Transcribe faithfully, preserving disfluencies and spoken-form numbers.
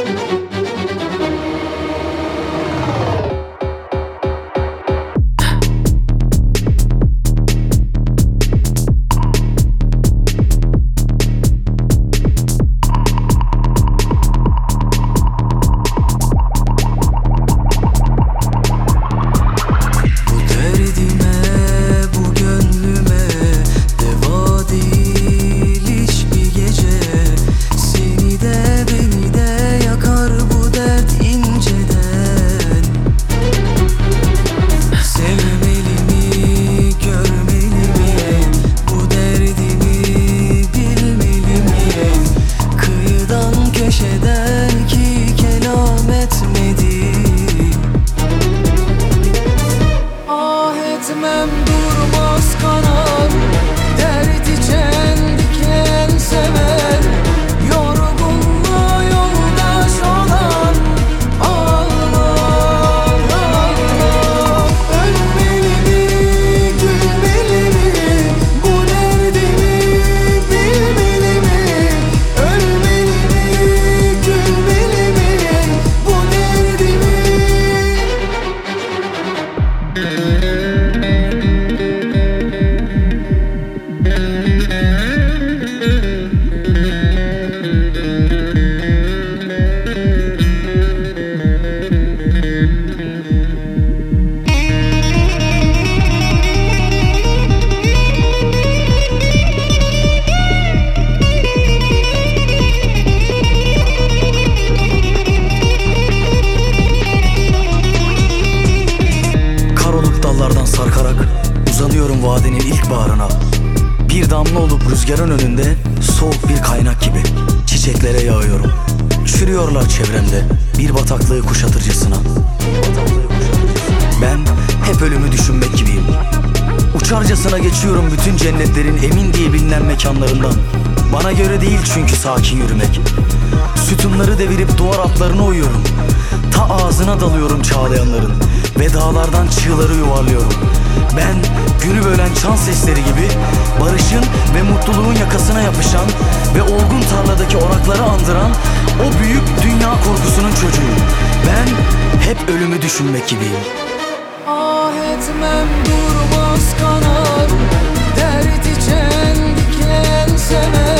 Durmaz kanar, dert içen diken sever. Yorgunluğa yoldaş olan ağlar, ağlar. Ölmeli mi, gülmeli mi, bu derdimi bilmeli mi? Ölmeli mi, gülmeli mi, bu derdimi. Sarkarak uzanıyorum vadenin ilk bağrına. Bir damla olup rüzgarın önünde soğuk bir kaynak gibi çiçeklere yağıyorum. Çürüyorlar çevremde bir bataklığı kuşatırcasına. Ben hep ölümü düşünmek gibiyim. Uçarcasına geçiyorum bütün cennetlerin emin diye bilinen mekanlarından. Bana göre değil çünkü sakin yürümek. Sütunları devirip duvar altlarına uyuyorum. Ta ağzına dalıyorum çağlayanların ve dağlardan çığları yuvarlıyorum. Ben günü bölen çan sesleri gibi barışın ve mutluluğun yakasına yapışan ve olgun tarladaki orakları andıran o büyük dünya korkusunun çocuğuyum. Ben hep ölümü düşünmek gibiyim. Ah etmem durmaz kanar, dert içen diken sever.